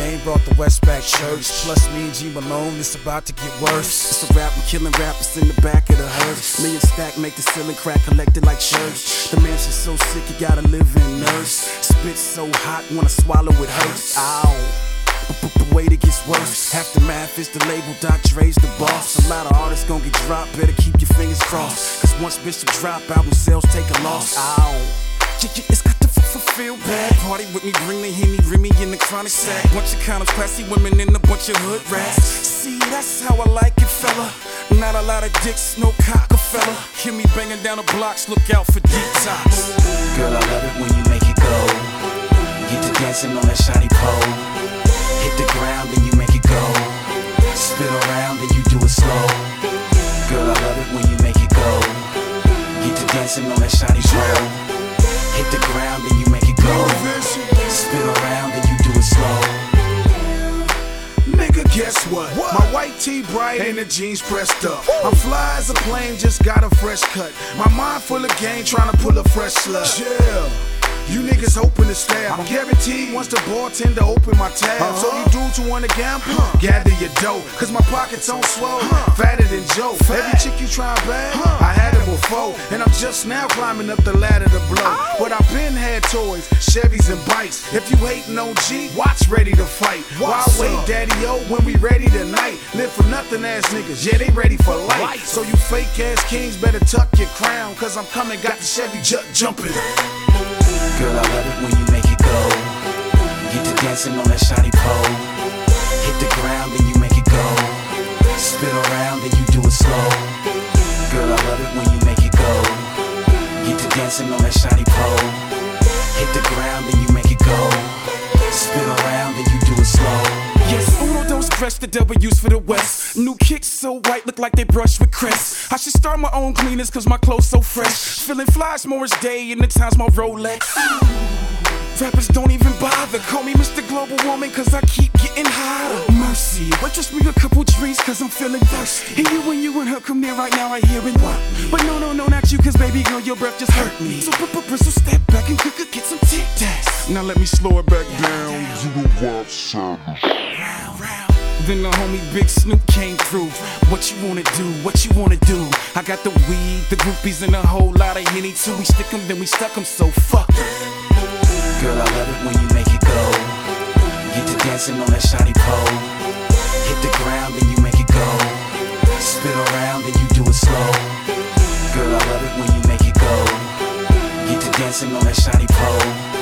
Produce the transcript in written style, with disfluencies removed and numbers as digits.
name brought the Westback Church. Plus me and G Malone, it's about to get worse. It's a rap, I'm killing rappers in the back of the hearse. Million stack, make the ceiling crack, collected like church. The mansion's so sick, you gotta live in nurse. Spit so hot, wanna swallow it hurts. Ow. But the wait it gets worse. Aftermath is the label, Doc Dre's the boss. A lot of artists gon' get dropped, better keep your fingers crossed. Cause once Bishop drop, album sales take a loss. Ow. It's got to feel bad. Party with me, bring the Henny, Remy in the chronic sack. Bunch of condoms, classy women in a bunch of hood rats. See, that's how I like it, fella. Not a lot of dicks, no cock a fella. Hear me banging down the blocks, look out for detox. Girl, I love it when you make it go. Get to dancing on that shawty pole. Hit the ground, then you make it go. Spin around, then you do it slow. Girl, I love it when you make it go. Get to dancing on that shawty pole. Hit the ground, then you make it go. Spin around, then you do it slow. Nigga, guess what? My white tee bright and the jeans pressed up. I'm fly as a plane, just got a fresh cut. My mind full of game, trying to pull a fresh slut. Yeah. You niggas hoping to stab. I'm guaranteed once the bartender open my tab. So you dudes who wanna gamble, gather your dough. Cause my pockets on swole, fatter than Joe. Every chick you try bag, I had it before. And I'm just now climbing up the ladder to blow. But I've been had toys, Chevys and bikes. If you hating on G, watch Ready to Fight. Why wait, Daddy-O, when we ready tonight? Live for nothing ass niggas, yeah, they ready for life. So you fake ass kings better tuck your crown. Cause I'm coming, got the Chevy jumping. Girl, I love it when you make it go. Get to dancing on that shawty pole. Hit the ground, then you make it go. Spin around, then you do it slow. Girl, I love it when you make it go. Get to dancing on that shawty pole. Hit the ground, then you make it go. Spin around, then you do it slow. Yes, Uno don't stretch the W's for the West. New kicks so white, look like they brushed with crest. I should start my own cleaners cause my clothes so fresh. Feeling fly's Morris Day and the time's my Rolex. Rappers don't even bother, call me Mr. Global Woman cause I keep getting hotter. Mercy, waitress me a couple drinks cause I'm feeling thirsty. And you and her come near right now, I hear it. But no, not you cause baby girl, your breath just hurt me. So Bristle, step back and quick get some tic tacs. Now let me slow it back down. You the wild side. Then the homie Big Snoop came through. What you wanna do? What you wanna do? I got the weed, the groupies, and a whole lot of Henny too. We stick 'em, then we stuck 'em, so fuck it. Girl, I love it when you make it go. Get to dancing on that shawty pole. Hit the ground, then you make it go. Spin around, then you do it slow. Girl, I love it when you make it go. Get to dancing on that shawty pole.